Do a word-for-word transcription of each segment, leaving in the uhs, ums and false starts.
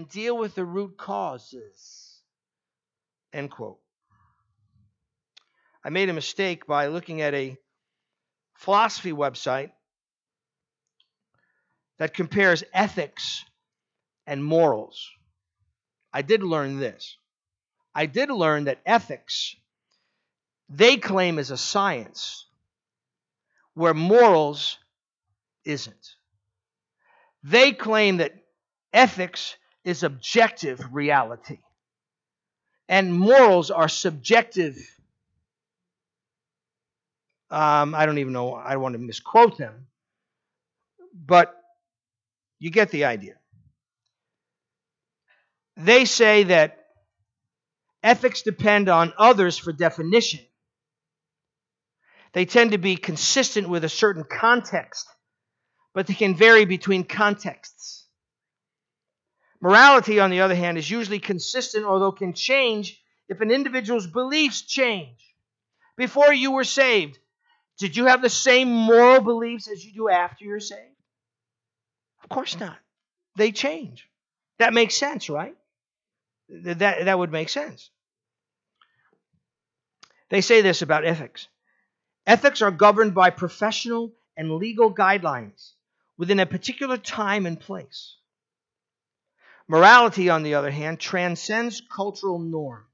deal with the root causes. End quote. I made a mistake by looking at a philosophy website that compares ethics and morals. I did learn this. I did learn that ethics, they claim, is a science, where morals isn't. They claim that ethics is objective reality, and morals are subjective. Um, I don't even know, I don't want to misquote them, but you get the idea. They say that ethics depend on others for definition. They tend to be consistent with a certain context, but they can vary between contexts. Morality, on the other hand, is usually consistent, although can change if an individual's beliefs change. Before you were saved, did you have the same moral beliefs as you do after you're saved? Of course not. They change. That makes sense, right? That, that would make sense. They say this about ethics. Ethics are governed by professional and legal guidelines within a particular time and place. Morality, on the other hand, transcends cultural norms.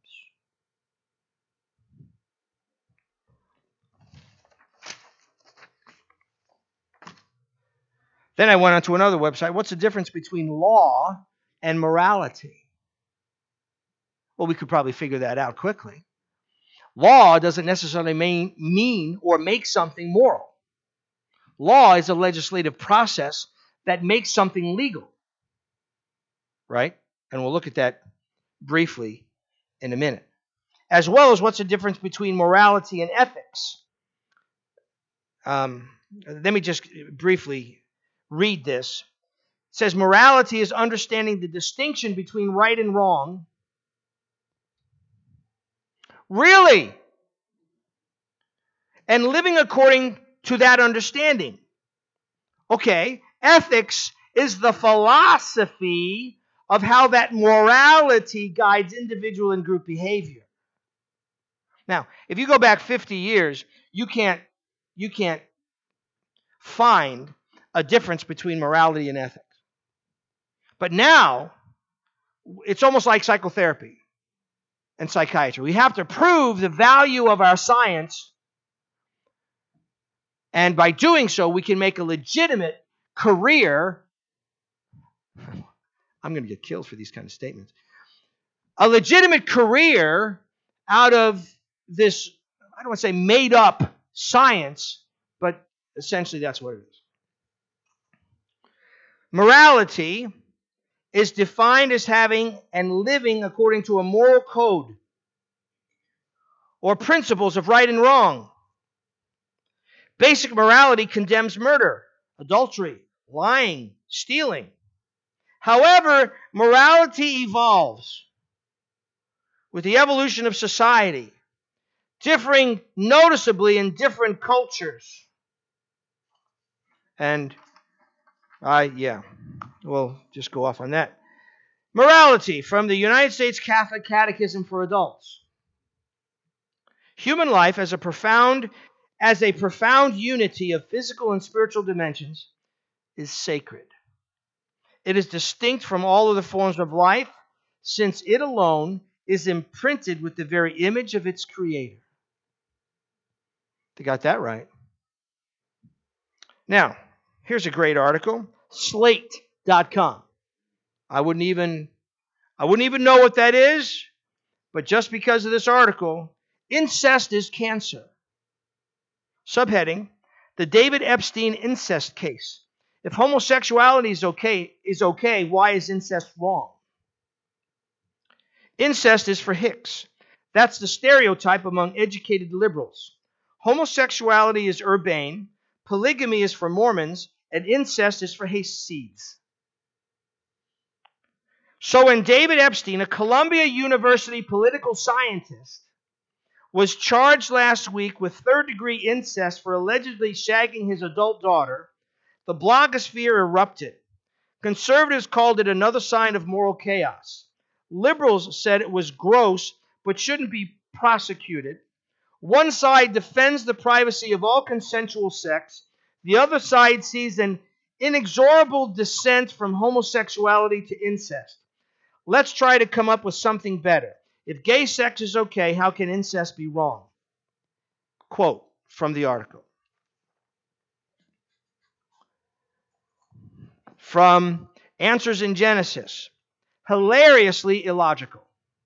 Then I went on to another website. What's the difference between law and morality? Well, we could probably figure that out quickly. Law doesn't necessarily mean, mean or make something moral. Law is a legislative process that makes something legal. Right? And we'll look at that briefly in a minute. As well as what's the difference between morality and ethics. Um, let me just briefly read this. It says, morality is understanding the distinction between right and wrong. Really? And living according to that understanding. Okay, ethics is the philosophy of how that morality guides individual and group behavior. Now, if you go back fifty years, you can't, you can't find a difference between morality and ethics. But now, it's almost like psychotherapy and psychiatry. We have to prove the value of our science, and by doing so, we can make a legitimate career. I'm going to get killed for these kind of statements. A legitimate career out of this, I don't want to say made up science, but essentially that's what it is. Morality is defined as having and living according to a moral code or principles of right and wrong. Basic morality condemns murder, adultery, lying, stealing. However, morality evolves with the evolution of society, differing noticeably in different cultures. And I, yeah, we'll just go off on that. Morality from the United States Catholic Catechism for Adults. Human life as a profound, as a profound unity of physical and spiritual dimensions is sacred. It is distinct from all other forms of life, since it alone is imprinted with the very image of its creator. They got that right. Now, here's a great article, slate dot com. I wouldn't even I wouldn't even know what that is, but just because of this article, incest is cancer. Subheading, the David Epstein incest case. If homosexuality is okay, is okay, why is incest wrong? Incest is for hicks. That's the stereotype among educated liberals. Homosexuality is urbane, polygamy is for Mormons, and incest is for hayseeds. So when David Epstein, a Columbia University political scientist, was charged last week with third-degree incest for allegedly shagging his adult daughter, the blogosphere erupted. Conservatives called it another sign of moral chaos. Liberals said it was gross but shouldn't be prosecuted. One side defends the privacy of all consensual sex. The other side sees an inexorable descent from homosexuality to incest. Let's try to come up with something better. If gay sex is okay, how can incest be wrong? Quote from the article. From Answers in Genesis. Hilariously illogical.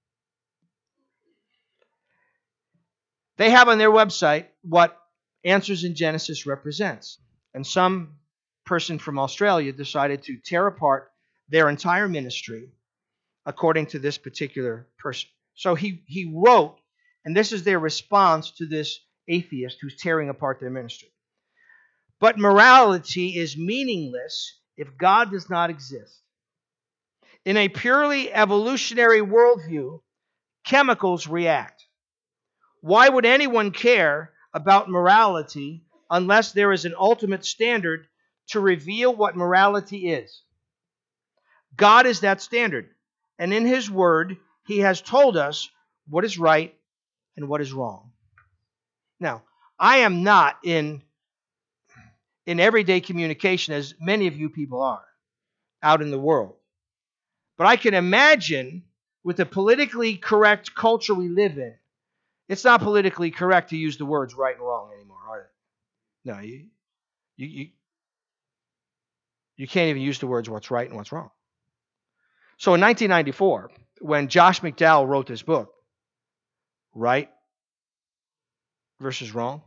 They have on their website what Answers in Genesis represents. And some person from Australia decided to tear apart their entire ministry according to this particular person. So he, he wrote, and this is their response to this atheist who's tearing apart their ministry. But morality is meaningless if God does not exist. In a purely evolutionary worldview, chemicals react. Why would anyone care about morality unless there is an ultimate standard to reveal what morality is? God is that standard, and in His Word, He has told us what is right and what is wrong. Now, I am not in, in everyday communication, as many of you people are out in the world. But I can imagine, with the politically correct culture we live in, it's not politically correct to use the words right and wrong anymore, are they? No, you, you, you, you can't even use the words what's right and what's wrong. So in nineteen ninety-four, when Josh McDowell wrote this book, Right versus Wrong,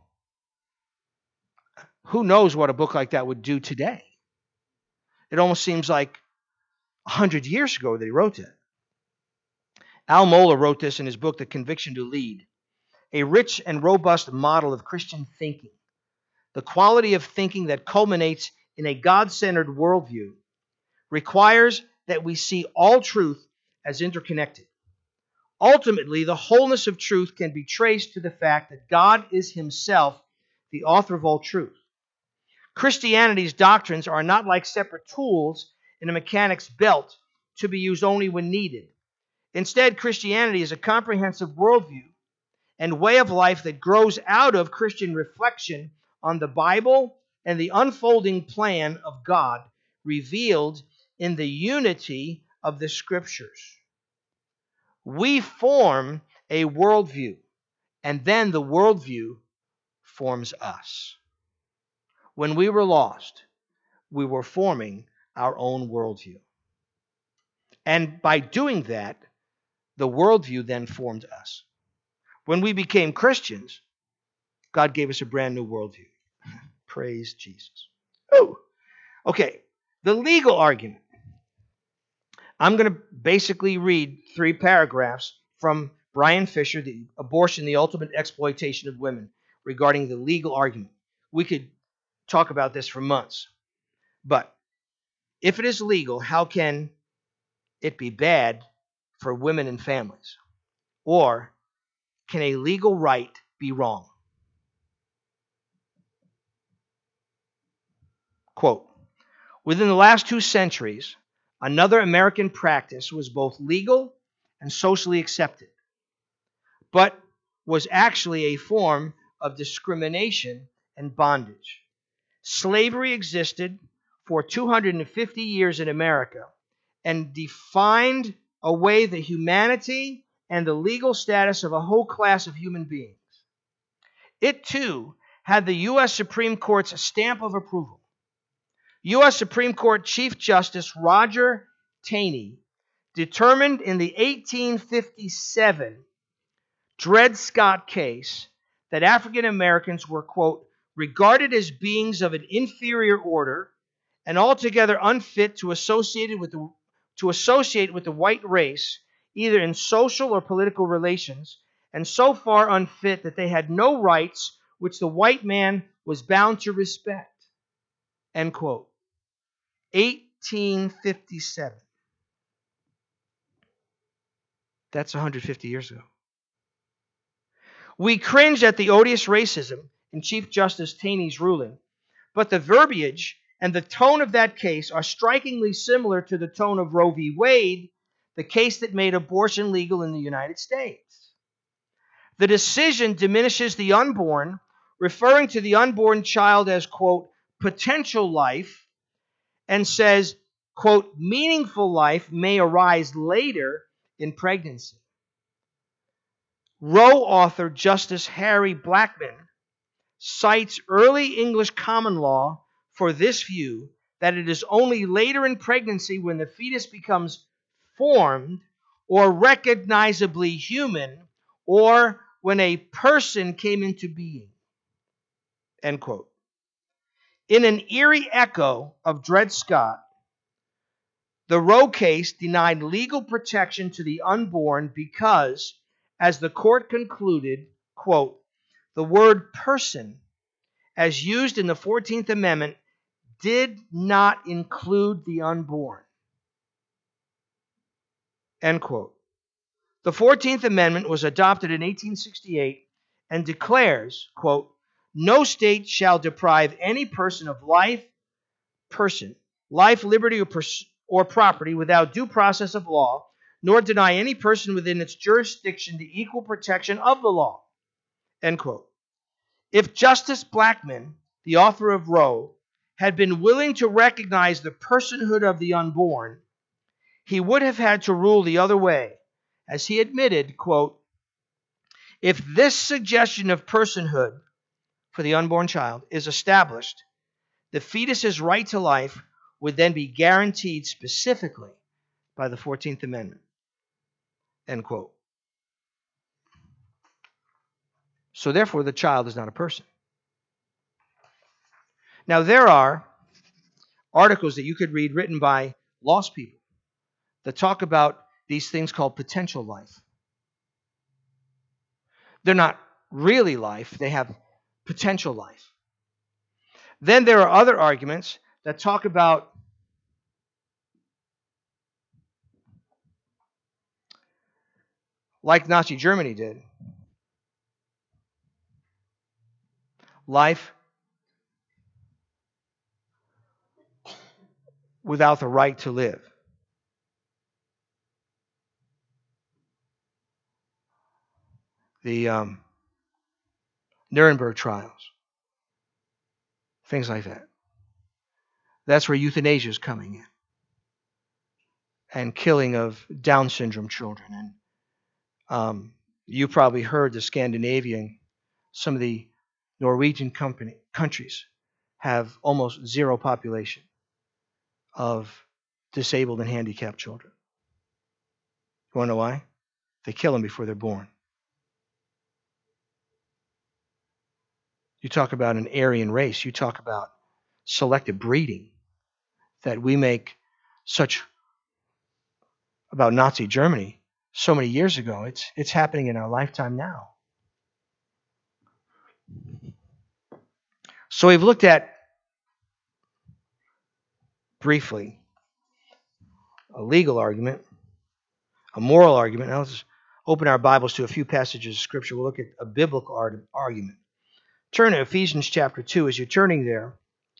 who knows what a book like that would do today? It almost seems like a hundred years ago that he wrote it. Al Mohler wrote this in his book, The Conviction to Lead, a rich and robust model of Christian thinking, the quality of thinking that culminates in a God-centered worldview, requires that we see all truth as interconnected. Ultimately, the wholeness of truth can be traced to the fact that God is Himself the author of all truth. Christianity's doctrines are not like separate tools in a mechanic's belt to be used only when needed. Instead, Christianity is a comprehensive worldview and way of life that grows out of Christian reflection on the Bible and the unfolding plan of God revealed in the unity of the Scriptures. We form a worldview, and then the worldview forms us. When we were lost, we were forming our own worldview. And by doing that, the worldview then formed us. When we became Christians, God gave us a brand new worldview. Praise Jesus. Oh, okay. The legal argument. I'm going to basically read three paragraphs from Brian Fisher, The Abortion, the Ultimate Exploitation of Women, regarding the legal argument. We could talk about this for months. But if it is legal, how can it be bad for women and families? Or can a legal right be wrong? Quote, within the last two centuries, another American practice was both legal and socially accepted, but was actually a form of discrimination and bondage. Slavery existed for two hundred fifty years in America and defined away the humanity and the legal status of a whole class of human beings. It, too, had the U S Supreme Court's stamp of approval. U S Supreme Court Chief Justice Roger Taney determined in the eighteen fifty-seven Dred Scott case that African Americans were, quote, regarded as beings of an inferior order and altogether unfit to associate with the, to associate with the white race, either in social or political relations, and so far unfit that they had no rights which the white man was bound to respect. End quote. eighteen fifty-seven. That's one hundred fifty years ago. We cringe at the odious racism in Chief Justice Taney's ruling, but the verbiage and the tone of that case are strikingly similar to the tone of Roe v. Wade, the case that made abortion legal in the United States. The decision diminishes the unborn, referring to the unborn child as, quote, potential life, and says, quote, meaningful life may arise later in pregnancy. Roe author Justice Harry Blackmun cites early English common law for this view that it is only later in pregnancy when the fetus becomes formed or recognizably human, or when a person came into being. End quote. In an eerie echo of Dred Scott, the Roe case denied legal protection to the unborn because, as the court concluded, quote, the word person, as used in the fourteenth Amendment, did not include the unborn. End quote. The fourteenth Amendment was adopted in eighteen sixty-eight and declares, quote, no state shall deprive any person of life, person, life, liberty, or, pers- or property without due process of law, nor deny any person within its jurisdiction the equal protection of the law. End quote. If Justice Blackmun, the author of Roe, had been willing to recognize the personhood of the unborn, he would have had to rule the other way, as he admitted, quote, if this suggestion of personhood for the unborn child is established, the fetus's right to life would then be guaranteed specifically by the fourteenth Amendment. End quote. So therefore, the child is not a person. Now, there are articles that you could read written by lost people that talk about these things called potential life. They're not really life. They have potential life. Then there are other arguments that talk about like Nazi Germany did, life without the right to live. The um, Nuremberg trials, things like that. That's where euthanasia is coming in, and killing of Down syndrome children. And um, you probably heard the Scandinavian, some of the Norwegian company, countries have almost zero population of disabled and handicapped children. You want to know why? They kill them before they're born. You talk about an Aryan race. You talk about selective breeding that we make such about Nazi Germany so many years ago. It's, it's happening in our lifetime now. So we've looked at, briefly, a legal argument, a moral argument. Now let's open our Bibles to a few passages of Scripture. We'll look at a biblical argument. Turn to Ephesians chapter two. As you're turning there,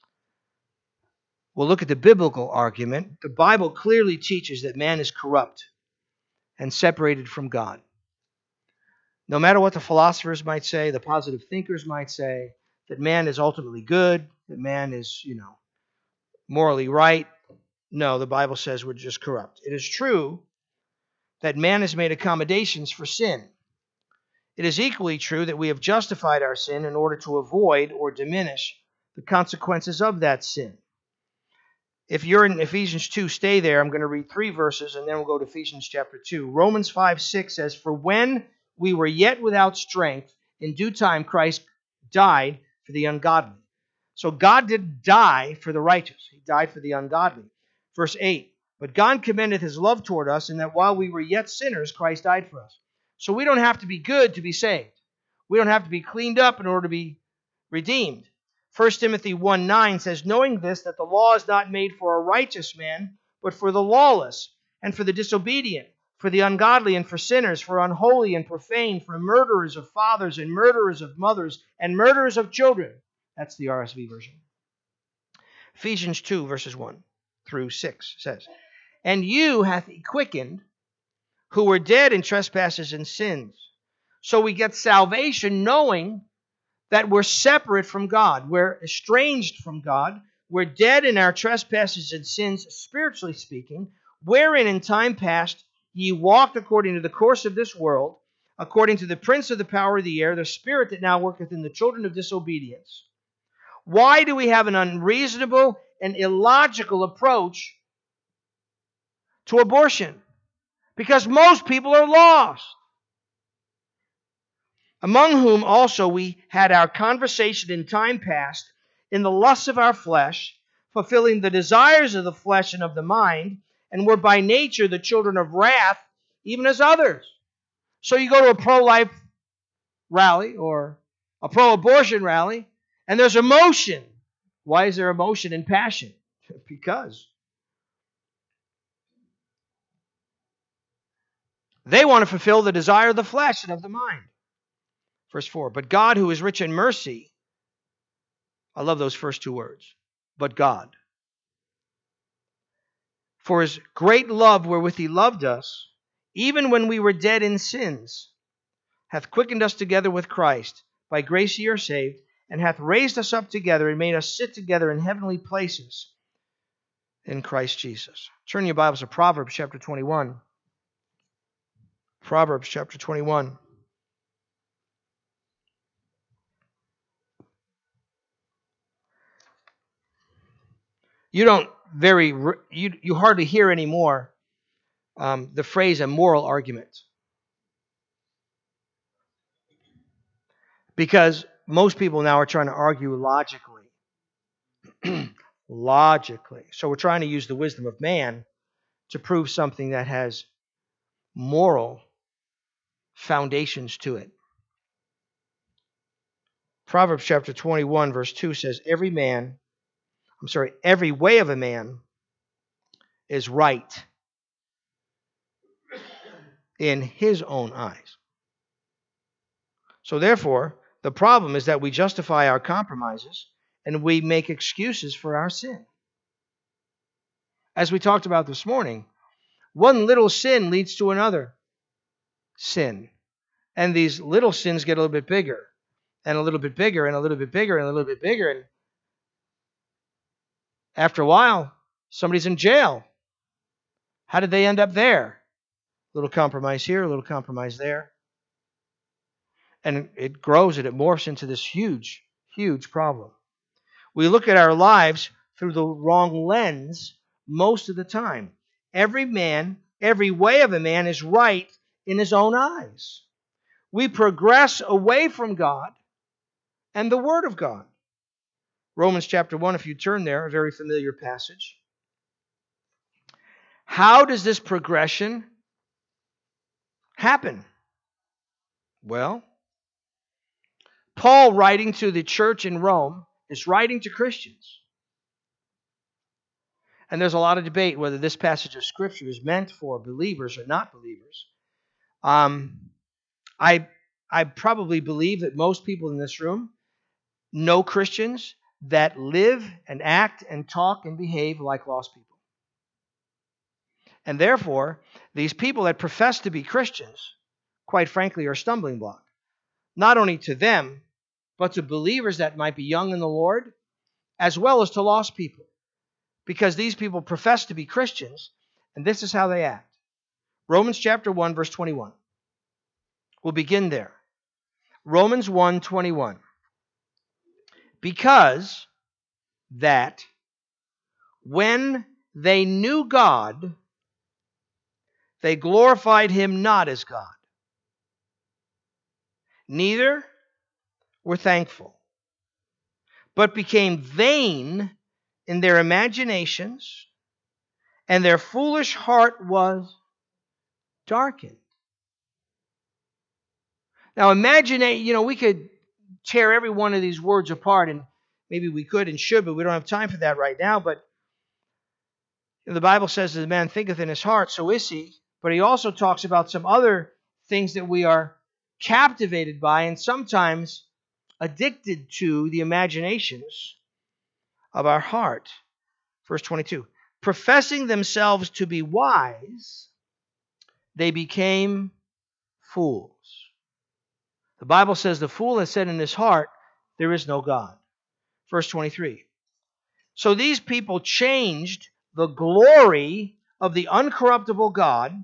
we'll look at the biblical argument. The Bible clearly teaches that man is corrupt and separated from God. No matter what the philosophers might say, the positive thinkers might say, that man is ultimately good, that man is, you know, morally right. No, the Bible says we're just corrupt. It is true that man has made accommodations for sin. It is equally true that we have justified our sin in order to avoid or diminish the consequences of that sin. If you're in Ephesians two, stay there. I'm going to read three verses, and then we'll go to Ephesians chapter two. Romans five six says, for when we were yet without strength, in due time Christ died for the ungodly. So God didn't die for the righteous. He died for the ungodly. Verse eight, but God commendeth his love toward us in that while we were yet sinners, Christ died for us. So we don't have to be good to be saved. We don't have to be cleaned up in order to be redeemed. First Timothy one nine says, knowing this, that the law is not made for a righteous man, but for the lawless, and for the disobedient, for the ungodly, and for sinners, for unholy and profane, for murderers of fathers, and murderers of mothers, and murderers of children. That's the R S V version. Ephesians two, verses one through six says, "And you hath he quickened, who were dead in trespasses and sins." So we get salvation knowing that we're separate from God. We're estranged from God. We're dead in our trespasses and sins, spiritually speaking, wherein in time past ye walked according to the course of this world, according to the prince of the power of the air, the spirit that now worketh in the children of disobedience. Why do we have an unreasonable and illogical approach to abortion? Because most people are lost. Among whom also we had our conversation in time past, in the lusts of our flesh, fulfilling the desires of the flesh and of the mind, and were by nature the children of wrath, even as others. So you go to a pro-life rally or a pro-abortion rally, and there's emotion. Why is there emotion and passion? Because they want to fulfill the desire of the flesh and of the mind. Verse four, "But God, who is rich in mercy," I love those first two words, "but God, for his great love wherewith he loved us, even when we were dead in sins, hath quickened us together with Christ. By grace ye are saved, and hath raised us up together and made us sit together in heavenly places in Christ Jesus." Turn your Bibles to Proverbs chapter twenty-one. Proverbs chapter twenty-one. You don't very, you, you hardly hear anymore um, the phrase a moral argument. Because most people now are trying to argue logically. Logically. So we're trying to use the wisdom of man to prove something that has moral foundations to it. Proverbs chapter twenty-one, verse two says, Every man, I'm sorry, every way of a man is right in his own eyes. So therefore, the problem is that we justify our compromises and we make excuses for our sin. As we talked about this morning, one little sin leads to another sin. And these little sins get a little bit bigger, and a little bit bigger, and a little bit bigger, and a little bit bigger. And after a while, somebody's in jail. How did they end up there? A little compromise here, a little compromise there. And it grows and it morphs into this huge, huge problem. We look at our lives through the wrong lens most of the time. Every man, every way of a man is right in his own eyes. We progress away from God and the Word of God. Romans chapter one, if you turn there, a very familiar passage. How does this progression happen? Well, Paul, writing to the church in Rome, is writing to Christians. And there's a lot of debate whether this passage of Scripture is meant for believers or not believers. Um, I, I probably believe that most people in this room know Christians that live and act and talk and behave like lost people. And therefore, these people that profess to be Christians, quite frankly, are a stumbling block. Not only to them, but to believers that might be young in the Lord, as well as to lost people. Because these people profess to be Christians, and this is how they act. Romans chapter one, verse twenty-one. We'll begin there. Romans one, twenty-one. Because that when they knew God, they glorified him not as God, neither were thankful, but became vain in their imaginations, and their foolish heart was darkened. Now imagine, you know, we could tear every one of these words apart, and maybe we could and should, but we don't have time for that right now. But the Bible says that the man thinketh in his heart, so is he. But he also talks about some other things that we are captivated by and sometimes addicted to the imaginations of our heart. Verse twenty-two. Professing themselves to be wise, they became fools. The Bible says the fool has said in his heart, there is no God. Verse twenty-three. So these people changed the glory of the uncorruptible God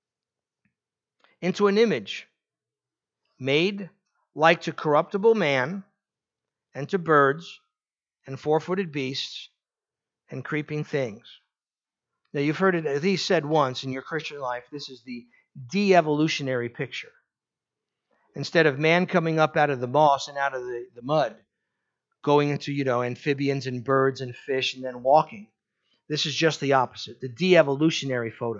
into an image made like to corruptible man and to birds and four-footed beasts and creeping things. Now, you've heard it at least said once in your Christian life, this is the de-evolutionary picture. Instead of man coming up out of the moss and out of the, the mud, going into, you know, amphibians and birds and fish and then walking. This is just the opposite, the de-evolutionary photo.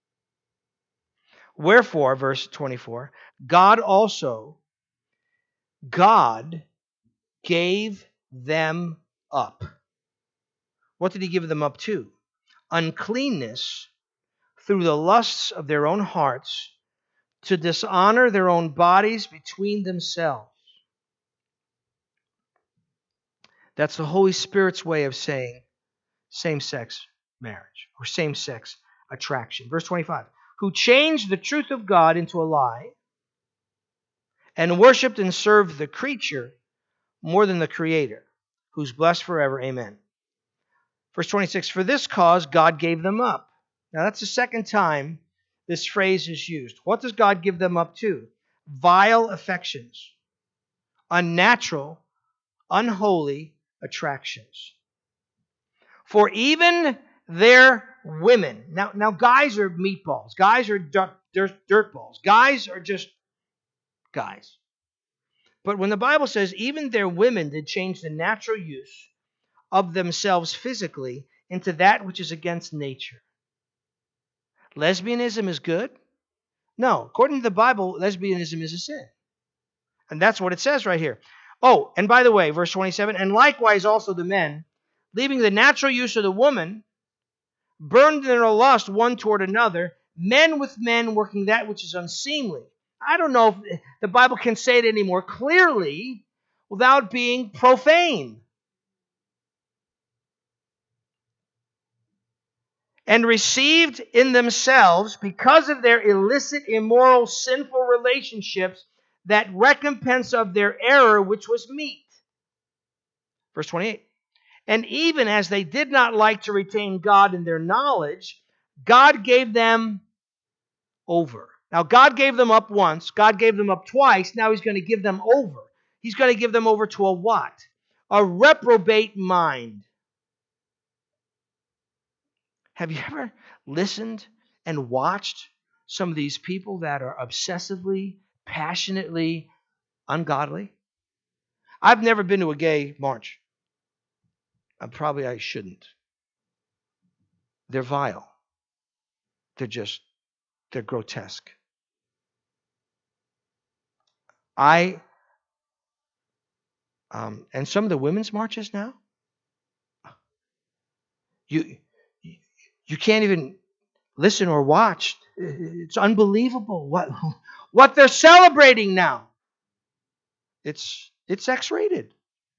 Wherefore, verse twenty-four, God also, God gave them up. What did he give them up to? Uncleanness through the lusts of their own hearts, to dishonor their own bodies between themselves. That's the Holy Spirit's way of saying same-sex marriage or same-sex attraction. Verse twenty-five, who changed the truth of God into a lie and worshipped and served the creature more than the Creator, who's blessed forever. Amen. Verse twenty-six, for this cause God gave them up. Now that's the second time this phrase is used. What does God give them up to? Vile affections, unnatural, unholy attractions. For even their women, now, now guys are meatballs, guys are dirt, dirt, dirt balls, guys are just guys. But when the Bible says even their women did change the natural use of themselves physically into that which is against nature. Lesbianism is good? No. According to the Bible, lesbianism is a sin. And that's what it says right here. Oh, and by the way, verse twenty-seven, and likewise also the men, leaving the natural use of the woman, burned in their lust one toward another, men with men working that which is unseemly. I don't know if the Bible can say it any more clearly without being profane. And received in themselves, because of their illicit, immoral, sinful relationships, that recompense of their error which was meet. Verse twenty-eight. And even as they did not like to retain God in their knowledge, God gave them over. Now, God gave them up once. God gave them up twice. Now he's going to give them over. He's going to give them over to a what? A reprobate mind. Have you ever listened and watched some of these people that are obsessively, passionately ungodly? I've never been to a gay march. Uh, probably I shouldn't. They're vile. They're just, they're grotesque. I, um, and some of the women's marches now, you, you can't even listen or watch. It's unbelievable what, what they're celebrating now. It's, it's X-rated.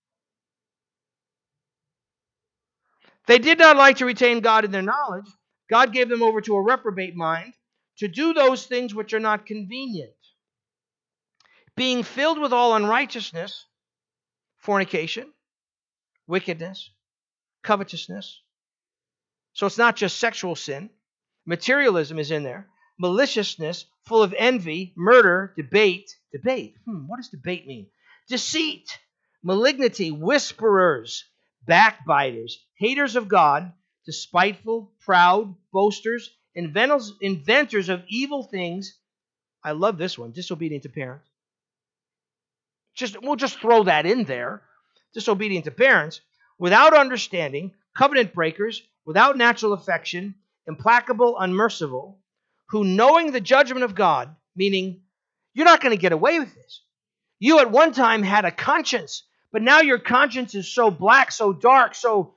They did not like to retain God in their knowledge. God gave them over to a reprobate mind to do those things which are not convenient. Being filled with all unrighteousness, fornication, wickedness, covetousness. So it's not just sexual sin. Materialism is in there. Maliciousness, full of envy, murder, debate. Debate. Hmm, what does debate mean? Deceit, malignity, whisperers, backbiters, haters of God, despiteful, proud, boasters, inventors, inventors of evil things. I love this one. Disobedient to parents. Just we'll just throw that in there. Disobedient to parents, without understanding, covenant breakers, without natural affection, implacable, unmerciful, who knowing the judgment of God, meaning you're not going to get away with this. You at one time had a conscience, but now your conscience is so black, so dark, so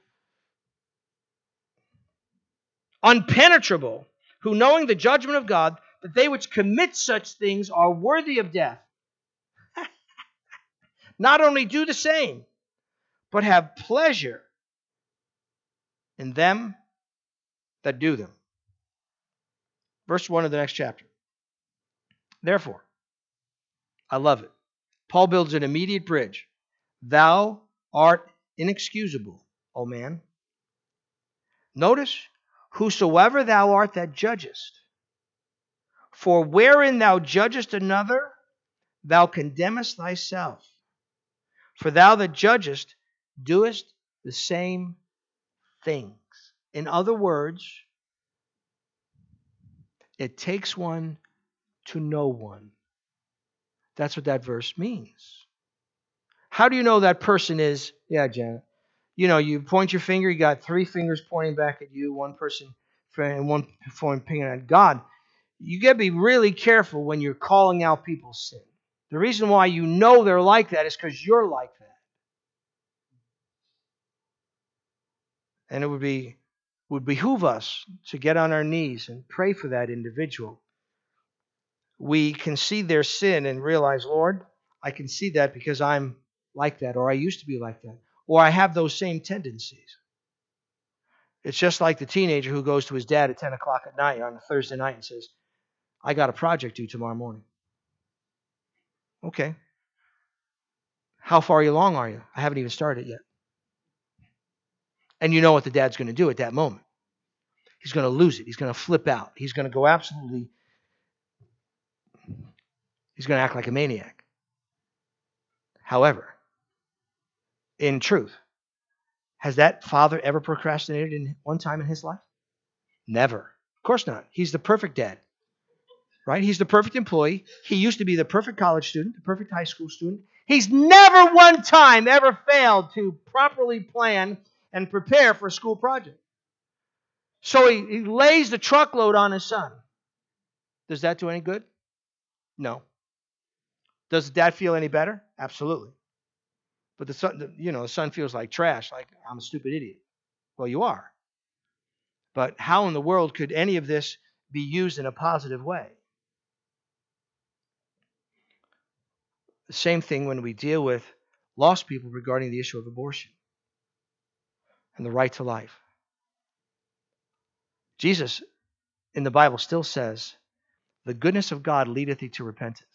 unpenetrable, who knowing the judgment of God, that they which commit such things are worthy of death. Not only do the same, but have pleasure in them that do them. Verse one of the next chapter. Therefore, I love it. Paul builds an immediate bridge. Thou art inexcusable, O man. Notice, whosoever thou art that judgest. For wherein thou judgest another, thou condemnest thyself. For thou that judgest doest the same things. In other words, it takes one to know one. That's what that verse means. How do you know that person is, yeah, Janet, you know, you point your finger, you got three fingers pointing back at you, one person and one pointing at God. You got to be really careful when you're calling out people's sin. The reason why you know they're like that is because you're like that. And it would be would behoove us to get on our knees and pray for that individual. We can see their sin and realize, Lord, I can see that because I'm like that, or I used to be like that, or I have those same tendencies. It's just like the teenager who goes to his dad at ten o'clock at night on a Thursday night and says, I got a project due tomorrow morning. Okay. How far along are you? I haven't even started yet. And you know what the dad's going to do at that moment. He's going to lose it. He's going to flip out. He's going to go absolutely, he's going to act like a maniac. However, in truth, has that father ever procrastinated in one time in his life? Never. Of course not. He's the perfect dad. Right? He's the perfect employee. He used to be the perfect college student, the perfect high school student. He's never one time ever failed to properly plan and prepare for a school project. So he, he lays the truckload on his son. Does that do any good? No. Does the dad feel any better? Absolutely. But the son, the, you know, the son feels like trash, like I'm a stupid idiot. Well, you are. But how in the world could any of this be used in a positive way? The same thing when we deal with lost people regarding the issue of abortion and the right to life. Jesus in the Bible still says, the goodness of God leadeth thee to repentance.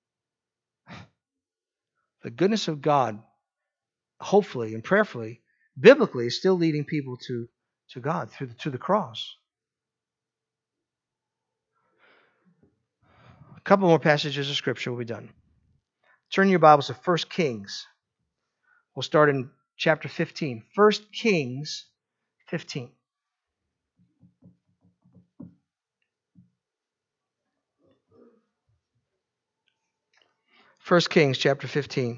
The goodness of God, hopefully and prayerfully, biblically, is still leading people to, to God through the, to the cross. A couple more passages of Scripture will be done. Turn your Bibles to First Kings. We'll start in chapter fifteen. First Kings fifteen. First Kings chapter fifteen.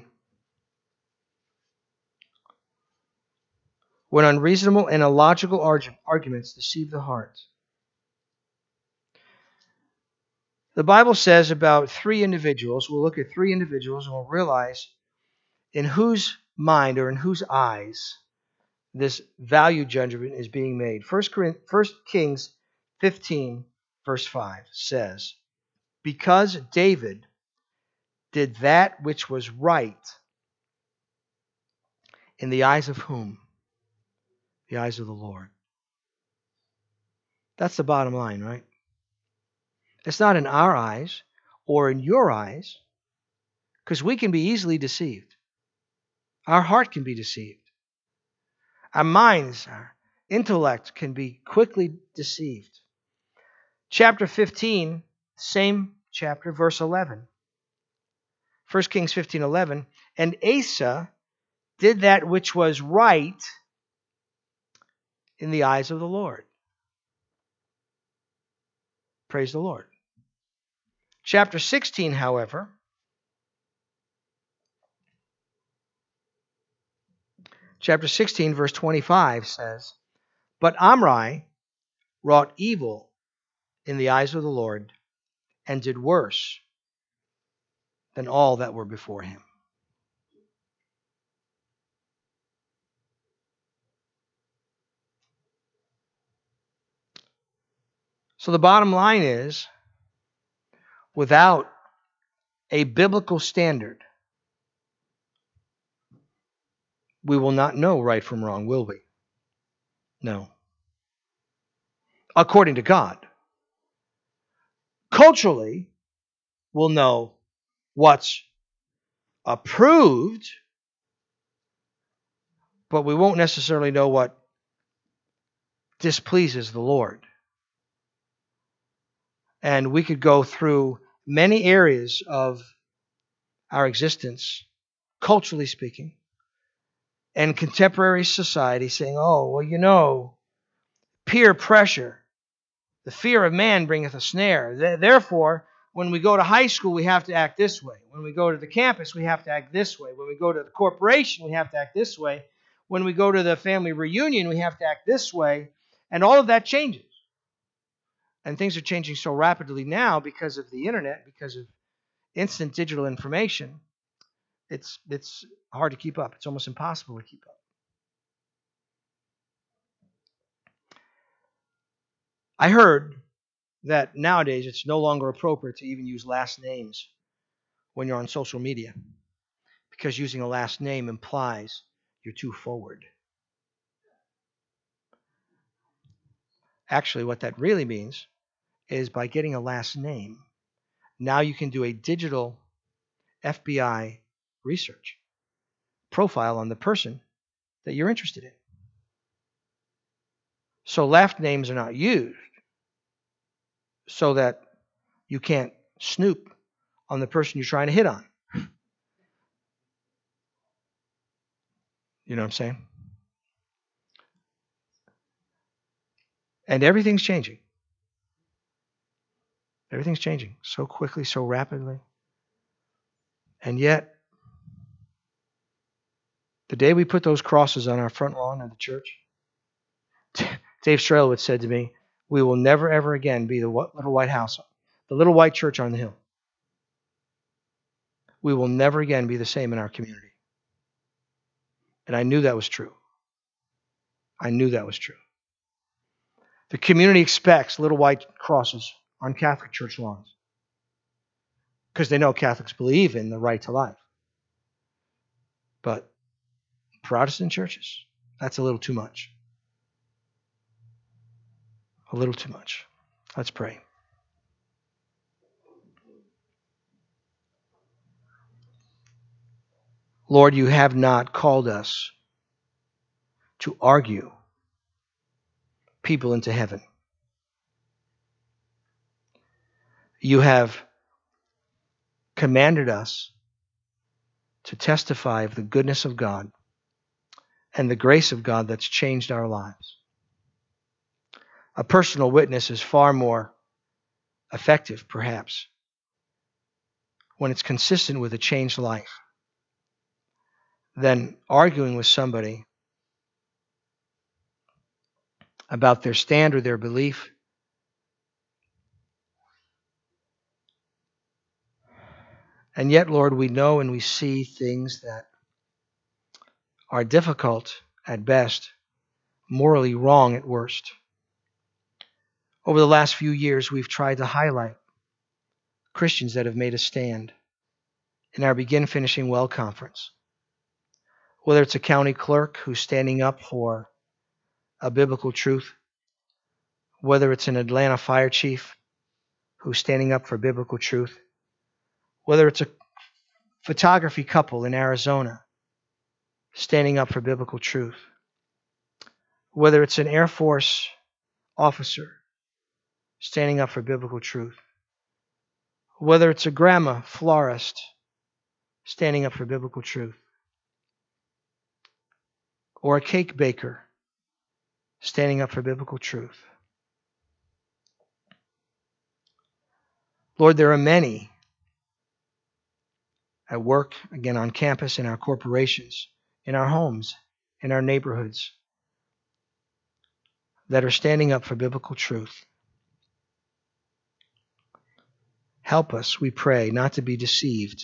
When unreasonable and illogical arguments deceive the heart. The Bible says about three individuals. We'll look at three individuals and we'll realize in whose mind or in whose eyes this value judgment is being made. First Kings fifteen, verse five says, because David did that which was right in the eyes of whom? The eyes of the Lord. That's the bottom line, right? It's not in our eyes or in your eyes, because we can be easily deceived. Our heart can be deceived. Our minds, our intellect can be quickly deceived. Chapter fifteen, same chapter, verse eleven. First Kings fifteen eleven. And Asa did that which was right in the eyes of the Lord. Praise the Lord. Chapter sixteen, however, chapter sixteen, verse twenty-five says, but Omri wrought evil in the eyes of the Lord and did worse than all that were before him. So the bottom line is, without a biblical standard, we will not know right from wrong, will we? No. according to God. Culturally, we'll know what's approved, but we won't necessarily know what displeases the Lord. And we could go through many areas of our existence, culturally speaking, and contemporary society saying, oh, well, you know, peer pressure, the fear of man bringeth a snare. Therefore, when we go to high school, we have to act this way. When we go to the campus, we have to act this way. When we go to the corporation, we have to act this way. When we go to the family reunion, we have to act this way. And all of that changes. And things are changing so rapidly now because of the internet, because of instant digital information. It's, it's hard to keep up. It's almost impossible to keep up. I heard that nowadays it's no longer appropriate to even use last names when you're on social media, because using a last name implies you're too forward. Actually, what that really means is by getting a last name, now you can do a digital F B I research profile on the person that you're interested in. So last names are not used so that you can't snoop on the person you're trying to hit on. You know what I'm saying? And everything's changing. Everything's changing so quickly, so rapidly. And yet, the day we put those crosses on our front lawn of the church, Dave Strelowitz said to me, we will never, ever again be the little white house, the little white church on the hill. We will never again be the same in our community. And I knew that was true. I knew that was true. The community expects little white crosses on Catholic church lawns because they know Catholics believe in the right to life. But Protestant churches, that's a little too much. A little too much. Let's pray. Lord, you have not called us to argue people into heaven. You have commanded us to testify of the goodness of God and the grace of God that's changed our lives. A personal witness is far more effective, perhaps, when it's consistent with a changed life than arguing with somebody about their stand or their belief. And yet, Lord, we know and we see things that are difficult at best, morally wrong at worst. Over the last few years, we've tried to highlight Christians that have made a stand in our Begin Finishing Well conference. Whether it's a county clerk who's standing up for a biblical truth, whether it's an Atlanta fire chief who's standing up for biblical truth, whether it's a photography couple in Arizona standing up for biblical truth, whether it's an Air Force officer standing up for biblical truth, whether it's a grandma florist standing up for biblical truth, or a cake baker standing up for biblical truth. Lord, there are many at work, again on campus, in our corporations, in our homes, in our neighborhoods, that are standing up for biblical truth. Help us, we pray, not to be deceived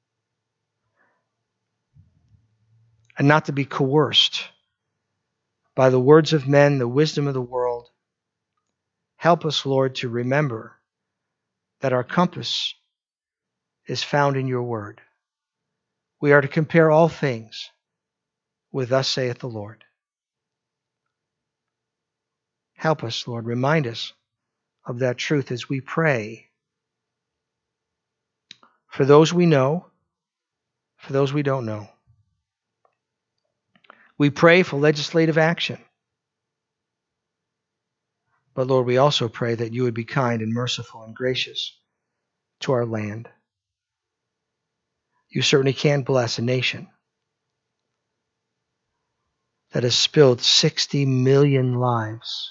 and not to be coerced by the words of men, the wisdom of the world. Help us, Lord, to remember that our compass is found in your word. We are to compare all things with thus saith the Lord. Help us, Lord. Remind us of that truth as we pray for those we know, for those we don't know. We pray for legislative action. But Lord, we also pray that you would be kind and merciful and gracious to our land. You certainly can bless a nation that has spilled sixty million lives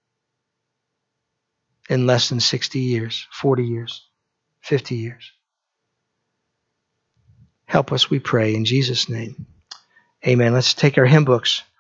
in less than sixty years, forty years, fifty years. Help us, we pray, in Jesus' name. Amen. Let's take our hymn books.